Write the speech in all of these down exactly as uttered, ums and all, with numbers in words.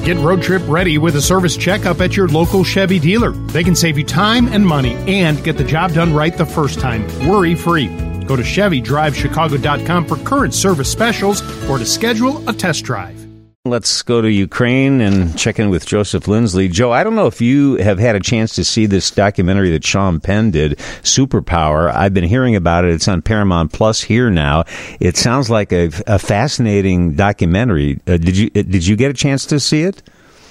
Get road trip ready with a service checkup at your local Chevy dealer. They can save you time and money and get the job done right the first time, worry-free. Go to Chevy Drive Chicago dot com for current service specials or to schedule a test drive. Let's go to Ukraine and check in with Joseph Lindsley. Joe, I don't know if you have had a chance to see this documentary that Sean Penn did, Superpower. I've been hearing about it. It's on Paramount Plus here now. It sounds like a, a fascinating documentary. Uh, did you did you get a chance to see it?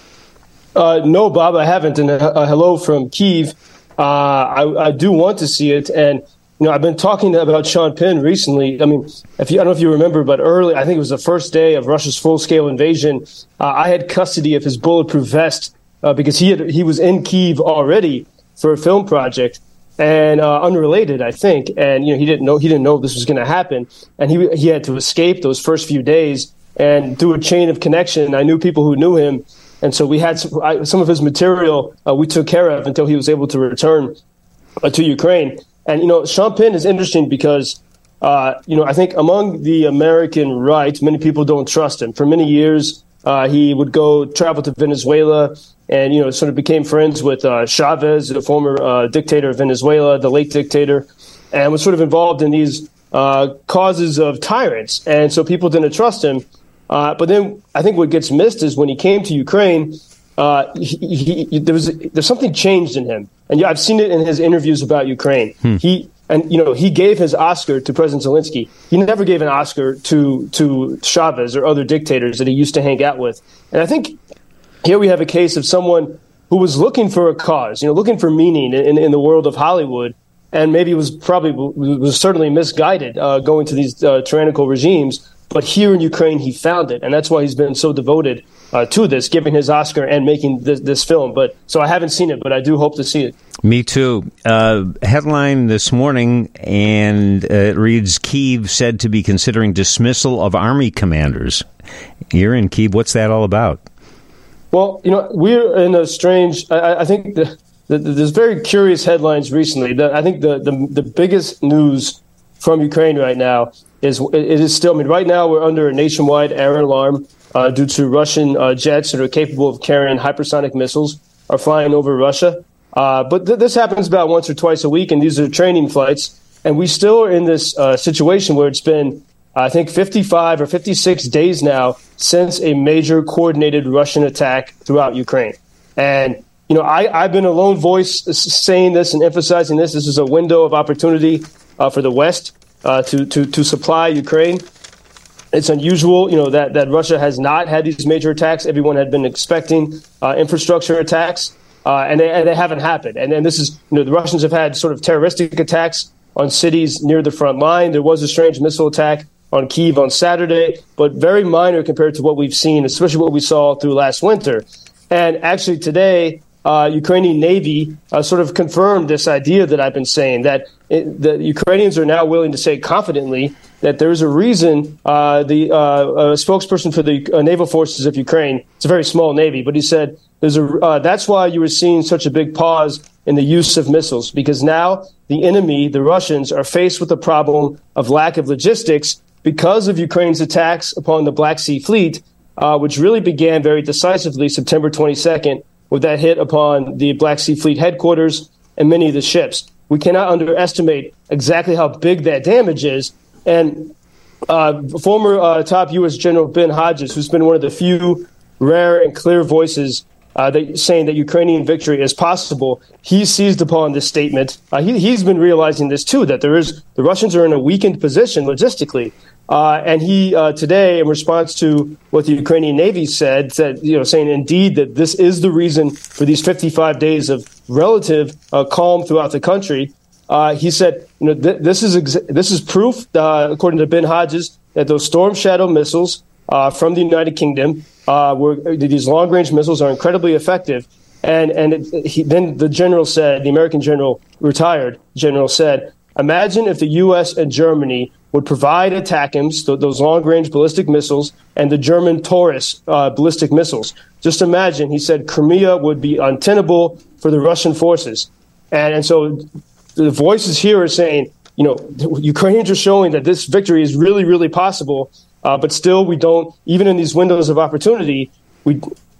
Uh, no, Bob, I haven't. And uh, hello from Kyiv. Uh, I, I do want to see it. And you know, I've been talking about Sean Penn recently. I mean, if you, I don't know if you remember, but early, I think it was the first day of Russia's full-scale invasion. Uh, I had custody of his bulletproof vest uh, because he had, he was in Kyiv already for a film project, and uh, unrelated, I think. And you know, he didn't know he didn't know this was going to happen, and he he had to escape those first few days. And through a chain of connection, I knew people who knew him, and so we had some, I, some of his material uh, we took care of until he was able to return uh, to Ukraine. And, you know, Sean Penn is interesting because, uh, you know, I think among the American right, many people don't trust him. For many years, uh, he would go travel to Venezuela and, you know, sort of became friends with uh, Chavez, the former uh, dictator of Venezuela, the late dictator, and was sort of involved in these uh, causes of tyrants. And so people didn't trust him. Uh, but then I think what gets missed is when he came to Ukraine, uh, he, he, he, there was there's something changed in him. And I've seen it in his interviews about Ukraine. Hmm. He and you know he gave his Oscar to President Zelensky. He never gave an Oscar to to Chavez or other dictators that he used to hang out with. And I think here we have a case of someone who was looking for a cause, you know, looking for meaning in, in the world of Hollywood, and maybe was probably was certainly misguided uh, going to these uh, tyrannical regimes. But here in Ukraine, he found it, and that's why he's been so devoted uh, to this, giving his Oscar and making this, this film. But so I haven't seen it, but I do hope to see it. Me too. Uh, headline this morning, and uh, it reads, Kyiv said to be considering dismissal of army commanders. You're in Kyiv. What's that all about? Well, you know, we're in a strange, I, I think the, the, there's very curious headlines recently. The, I think the, the, the biggest news from Ukraine right now is it is still, I mean, right now we're under a nationwide air alarm uh, due to Russian uh, jets that are capable of carrying hypersonic missiles are flying over Russia. Uh, but th- this happens about once or twice a week, and these are training flights. And we still are in this uh, situation where it's been, I think, fifty-five or fifty-six days now since a major coordinated Russian attack throughout Ukraine. And, you know, I, I've been a lone voice saying this and emphasizing this. This is a window of opportunity uh, for the West uh, to, to, to supply Ukraine. It's unusual, you know, that, that Russia has not had these major attacks. Everyone had been expecting uh, infrastructure attacks. Uh, and, they, and they haven't happened. And then this is, you know, the Russians have had sort of terroristic attacks on cities near the front line. There was a strange missile attack on Kyiv on Saturday, but very minor compared to what we've seen, especially what we saw through last winter. And actually today, uh, Ukrainian Navy uh, sort of confirmed this idea that I've been saying, that it, the Ukrainians are now willing to say confidently that there's a reason uh, the uh, uh, spokesperson for the uh, naval forces of Ukraine, it's a very small navy, but he said there's a uh, that's why you were seeing such a big pause in the use of missiles, because now the enemy, the Russians, are faced with the problem of lack of logistics because of Ukraine's attacks upon the Black Sea Fleet, uh, which really began very decisively September twenty-second with that hit upon the Black Sea Fleet headquarters and many of the ships. We cannot underestimate exactly how big that damage is. And uh, former uh, top U S General Ben Hodges, who's been one of the few rare and clear voices uh, that, saying that Ukrainian victory is possible, he seized upon this statement. Uh, he, he's been realizing this, too, that there is the Russians are in a weakened position logistically. Uh, and he uh, today, in response to what the Ukrainian Navy said, said, you know, saying indeed that this is the reason for these fifty-five days of relative uh, calm throughout the country. Uh, he said, you know, th- this is ex- this is proof, uh, according to Ben Hodges, that those Storm Shadow missiles uh, from the United Kingdom, uh, were these long-range missiles are incredibly effective. And and it, he, then the general said, the American general, retired general said, imagine if the U S and Germany would provide ATACMS, th- those long-range ballistic missiles, and the German Taurus uh, ballistic missiles. Just imagine, he said, Crimea would be untenable for the Russian forces. And, and so the voices here are saying, you know, the Ukrainians are showing that this victory is really, really possible, uh, but still we don't, even in these windows of opportunity, we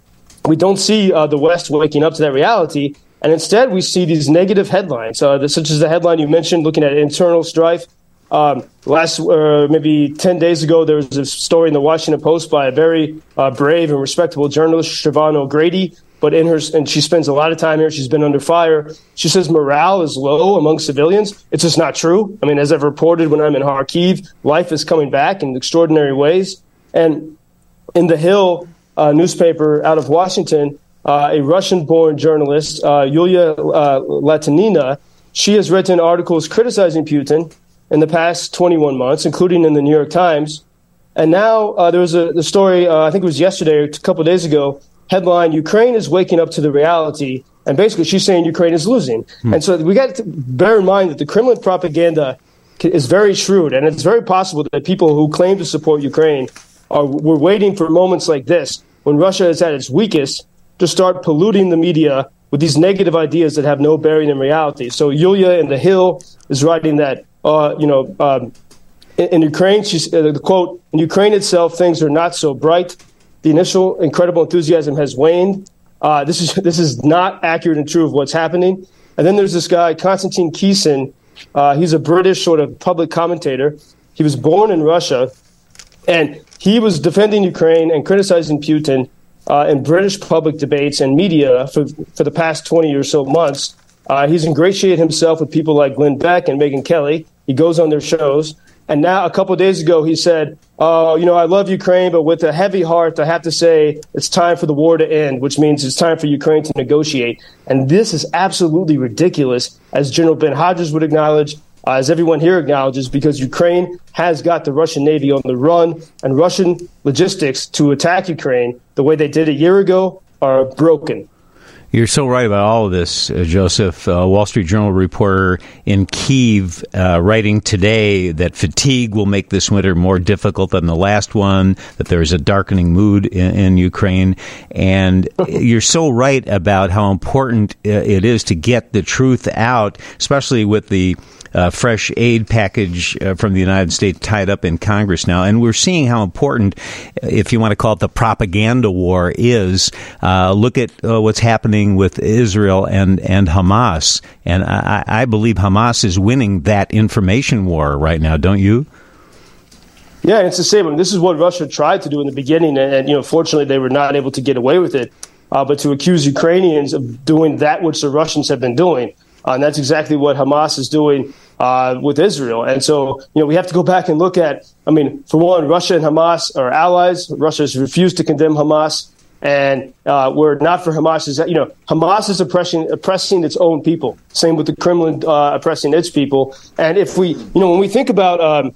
we don't see uh, the West waking up to that reality. And instead, we see these negative headlines, uh, such as the headline you mentioned, looking at internal strife. Um, last, uh, maybe ten days ago, there was a story in the Washington Post by a very uh, brave and respectable journalist, Siobhan O'Grady. But in her, and she spends a lot of time here. She's been under fire. She says morale is low among civilians. It's just not true. I mean, as I've reported when I'm in Kharkiv, life is coming back in extraordinary ways. And in the Hill uh, newspaper out of Washington, uh, a Russian-born journalist, uh, Yulia uh, Latinina, she has written articles criticizing Putin in the past twenty-one months, including in the New York Times. And now uh, there was a the story, uh, I think it was yesterday or a couple of days ago, headline, Ukraine is waking up to the reality. And basically she's saying Ukraine is losing. Hmm. And so we got to bear in mind that the Kremlin propaganda is very shrewd. And it's very possible that people who claim to support Ukraine are were waiting for moments like this, when Russia is at its weakest, to start polluting the media with these negative ideas that have no bearing in reality. So Yulia in The Hill is writing that, uh, you know, um, in, in Ukraine, she's, uh, the quote, in Ukraine itself, things are not so bright. The initial incredible enthusiasm has waned. Uh, this is this is not accurate and true of what's happening. And then there's this guy, Konstantin Kisin. Uh, he's a British sort of public commentator. He was born in Russia, and he was defending Ukraine and criticizing Putin uh, in British public debates and media for, for the past twenty or so months. Uh, he's ingratiated himself with people like Glenn Beck and Megyn Kelly. He goes on their shows. And now, a couple of days ago, he said, oh, you know, I love Ukraine, but with a heavy heart, I have to say it's time for the war to end, which means it's time for Ukraine to negotiate. And this is absolutely ridiculous, as General Ben Hodges would acknowledge, uh, as everyone here acknowledges, because Ukraine has got the Russian Navy on the run, and Russian logistics to attack Ukraine the way they did a year ago are broken. You're so right about all of this, uh, Joseph. Uh, Wall Street Journal reporter in Kyiv uh, writing today that fatigue will make this winter more difficult than the last one, that there is a darkening mood in, in Ukraine. And you're so right about how important it is to get the truth out, especially with the Uh, fresh aid package uh, from the United States tied up in Congress now. And we're seeing how important, if you want to call it the propaganda war, is. Uh, look at uh, what's happening with Israel and, and Hamas. And I, I believe Hamas is winning that information war right now, don't you? Yeah, it's the same. I mean, this is what Russia tried to do in the beginning. And, and you know, fortunately, they were not able to get away with it. Uh, but to accuse Ukrainians of doing that which the Russians have been doing. Uh, and that's exactly what Hamas is doing uh, with Israel. And so, you know, we have to go back and look at, I mean, for one, Russia and Hamas are allies. Russia has refused to condemn Hamas. And uh, we're not for Hamas. Is that, you know, Hamas is oppressing, oppressing its own people. Same with the Kremlin uh, oppressing its people. And if we, you know, when we think about um,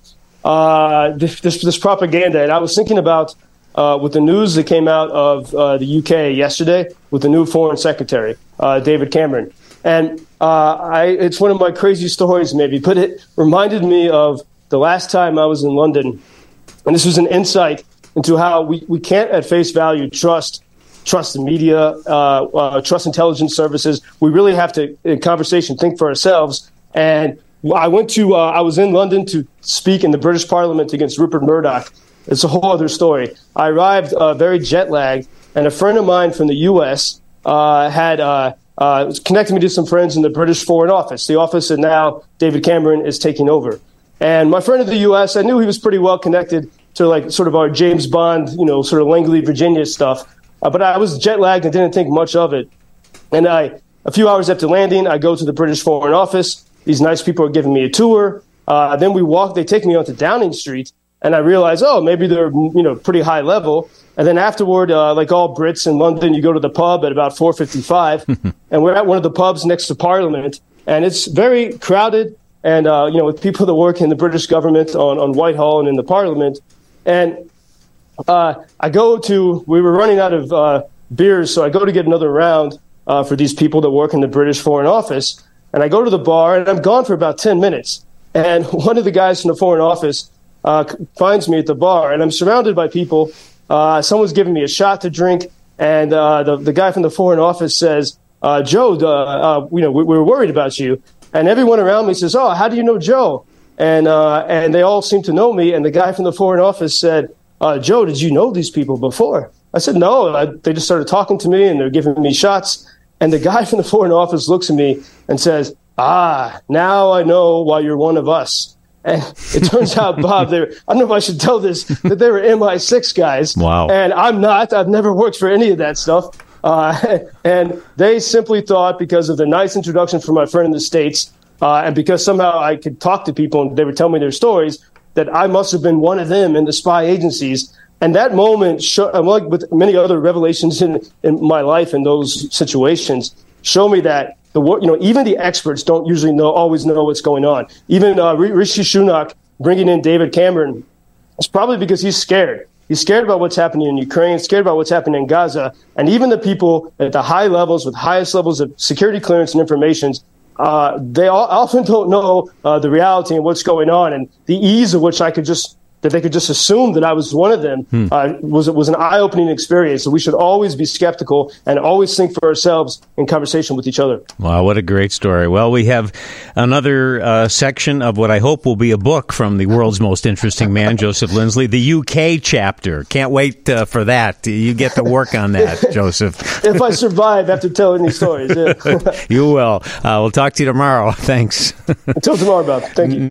uh, this, this, this propaganda, and I was thinking about uh, with the news that came out of uh, the U K yesterday with the new Foreign Secretary, uh, David Cameron. And uh, I, it's one of my crazy stories, maybe, but it reminded me of the last time I was in London. And this was an insight into how we, we can't at face value trust trust the media, uh, uh, trust intelligence services. We really have to, in conversation, think for ourselves. And I went to, uh, I was in London to speak in the British Parliament against Rupert Murdoch. It's a whole other story. I arrived uh, very jet lagged, and a friend of mine from the U S uh, had uh, uh, connected me to some friends in the British Foreign Office, the office that now David Cameron is taking over. And my friend in the U S, I knew he was pretty well connected to like sort of our James Bond, you know, sort of Langley, Virginia stuff. Uh, but I was jet lagged and didn't think much of it. And I, a few hours after landing, I go to the British Foreign Office. These nice people are giving me a tour. Uh, then we walk, they take me onto Downing Street, and I realize, oh, maybe they're, you know, pretty high level. And then afterward, uh, like all Brits in London, you go to the pub at about four fifty-five, and we're at one of the pubs next to Parliament, and it's very crowded, and, uh, you know, with people that work in the British government on, on Whitehall and in the Parliament. And uh, I go to, we were running out of uh, beers, so I go to get another round uh, for these people that work in the British Foreign Office. And I go to the bar, and I'm gone for about ten minutes. And one of the guys from the Foreign Office uh, finds me at the bar, and I'm surrounded by people. Uh, someone's giving me a shot to drink, and uh, the, the guy from the Foreign Office says, uh, Joe, uh, uh, you know, we, we were worried about you. And everyone around me says, oh, how do you know Joe? And uh, and they all seem to know me. And the guy from the Foreign Office said, uh, Joe, did you know these people before? I said, no. I, they just started talking to me, and they're giving me shots. And the guy from the Foreign Office looks at me and says, ah, now I know why you're one of us. And it turns out, Bob, they were, I don't know if I should tell this, that they were M I six guys. Wow. And I'm not. I've never worked for any of that stuff. Uh, and they simply thought, because of the nice introduction from my friend in the States, uh, and because somehow I could talk to people and they would tell me their stories, that I must have been one of them in the spy agencies. And that moment, show, like with many other revelations in, in my life in those situations, show me that the you know even the experts don't usually know always know what's going on. Even uh, Rishi Sunak bringing in David Cameron, it's probably because he's scared. He's scared about what's happening in Ukraine, scared about what's happening in Gaza, and even the people at the high levels with highest levels of security clearance and information, uh, they all, often don't know uh, the reality and what's going on, and the ease of which I could just. that they could just assume that I was one of them hmm. uh, was was an eye-opening experience. So we should always be skeptical and always think for ourselves in conversation with each other. Wow, what a great story. Well, we have another uh, section of what I hope will be a book from the world's most interesting man, Joseph Lindsley, the U K chapter. Can't wait uh, for that. You get to work on that, Joseph. If I survive after telling these stories. Yeah. You will. Uh, we'll talk to you tomorrow. Thanks. Until tomorrow, Bob. Thank you.